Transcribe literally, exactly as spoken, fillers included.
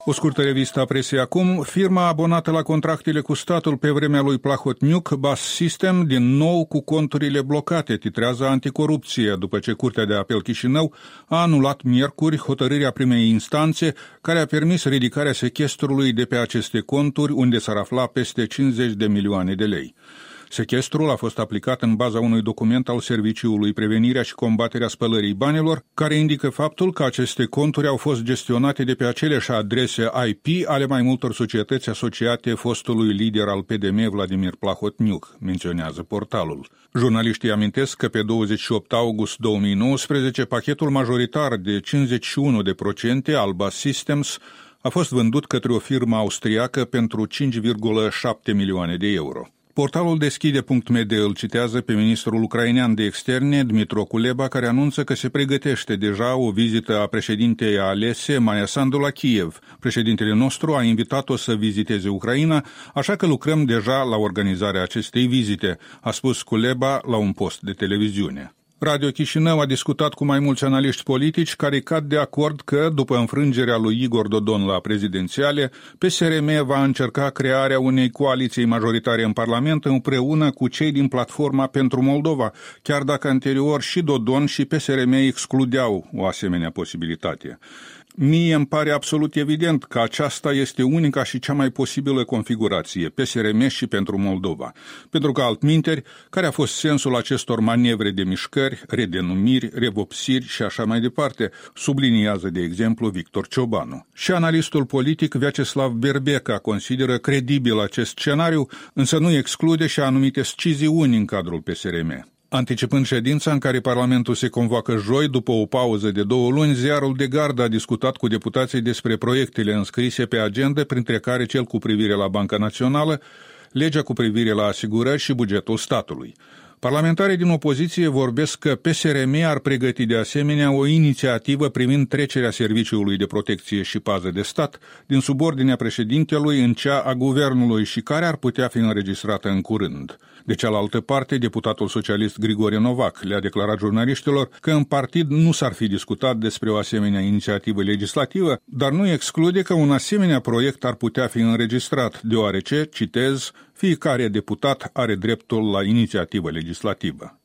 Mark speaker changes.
Speaker 1: O scurtă revistă a presei acum. Firma abonată la contractele cu statul pe vremea lui Plahotniuc, Basystem, din nou cu conturile blocate, titrează Anticorupție, după ce Curtea de Apel Chișinău a anulat miercuri hotărârea primei instanțe care a permis ridicarea sechestrului de pe aceste conturi, unde s-ar afla peste cincizeci de milioane de lei. Sechestrul a fost aplicat în baza unui document al Serviciului Prevenirea și Combaterea Spălării Banilor, care indică faptul că aceste conturi au fost gestionate de pe aceleași adrese I P ale mai multor societăți asociate fostului lider al P D M, Vladimir Plahotniuc, menționează portalul. Jurnaliștii amintesc că pe douăzeci și opt august două mii nouăsprezece pachetul majoritar de cincizeci și unu de procente al Basystems a fost vândut către o firmă austriacă pentru cinci virgulă șapte milioane de euro. Portalul deschide punct m d îl citează pe ministrul ucrainean de externe, Dmytro Kuleba, care anunță că se pregătește deja o vizită a președintei alese, Maia Sandu, la Kiev. Președintele nostru a invitat-o să viziteze Ucraina, așa că lucrăm deja la organizarea acestei vizite, a spus Kuleba la un post de televiziune. Radio Chișinău a discutat cu mai mulți analiști politici care cad de acord că, după înfrângerea lui Igor Dodon la prezidențiale, P S R M va încerca crearea unei coaliții majoritare în Parlament împreună cu cei din Platforma pentru Moldova, chiar dacă anterior și Dodon și P S R M excludeau o asemenea posibilitate. Mie îmi pare absolut evident că aceasta este unica și cea mai posibilă configurație, P S R M și pentru Moldova, pentru că altminteri, care a fost sensul acestor manevre de mișcări, redenumiri, revopsiri și așa mai departe, subliniază de exemplu Victor Ciobanu. Și analistul politic Vyacheslav Berbeca consideră credibil acest scenariu, însă nu exclude și anumite sciziuni în cadrul P S R M. Anticipând ședința în care Parlamentul se convoacă joi, după o pauză de două luni, ziarul de gardă a discutat cu deputații despre proiectele înscrise pe agenda, printre care cel cu privire la Banca Națională, legea cu privire la asigurări și bugetul statului. Parlamentarii din opoziție vorbesc că P S R M ar pregăti de asemenea o inițiativă privind trecerea Serviciului de Protecție și Pază de Stat din subordinea președintelui în cea a guvernului și care ar putea fi înregistrată în curând. De cealaltă parte, deputatul socialist Grigore Novac le-a declarat jurnaliștilor că în partid nu s-ar fi discutat despre o asemenea inițiativă legislativă, dar nu exclude că un asemenea proiect ar putea fi înregistrat, deoarece, citez, fiecare deputat are dreptul la inițiativă legislativă.